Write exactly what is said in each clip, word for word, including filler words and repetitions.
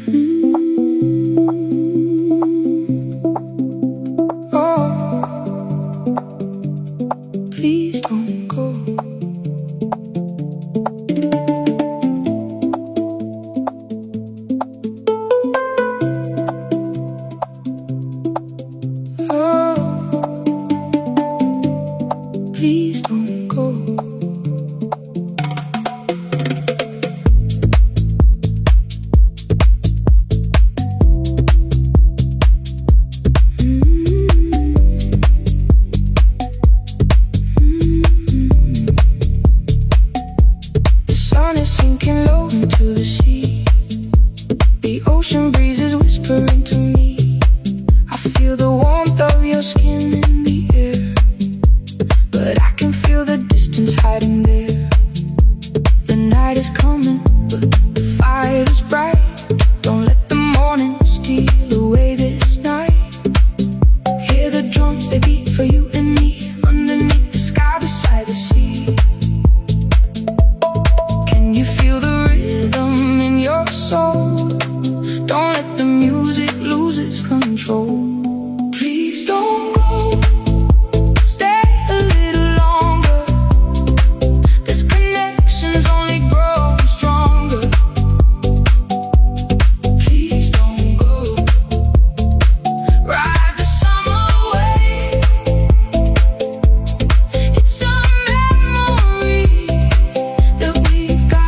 Please don't go. Oh, please don't go. Sinking low into the sea, the ocean breeze is whispering to me. I feel the warmth of your skin in the air, but I can feel the distance hiding there. The night is coming, but the fire is bright. Don't let the morning steal away this night. Hear the drums, they beat for you and me, underneath the sky beside the sea. Feel the rhythm in your soul. Don't let the music lose its control. Please don't go. Stay a little longer. This connection's only growing stronger. Please don't go. Ride the summer away. It's a memory that we've got.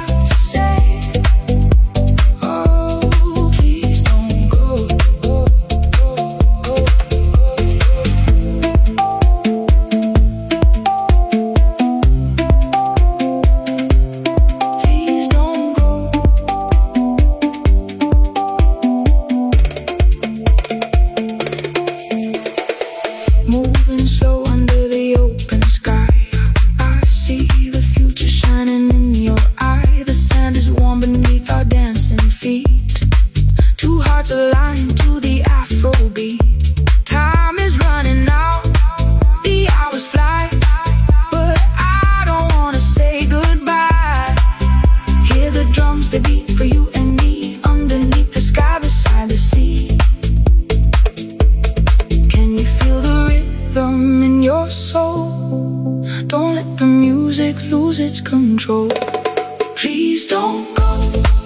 Moving slow under the open sky, I see the future shining in your eye. The sand is warm beneath our dancing feet. Two hearts aligned to the Afro beat. Time is running out, the hours fly, but I don't wanna say goodbye. Hear the drums, they beat for you and me, underneath the sky beside the sea. Can you feel the rhythm in your soul? Don't let the music lose its control. Please don't go.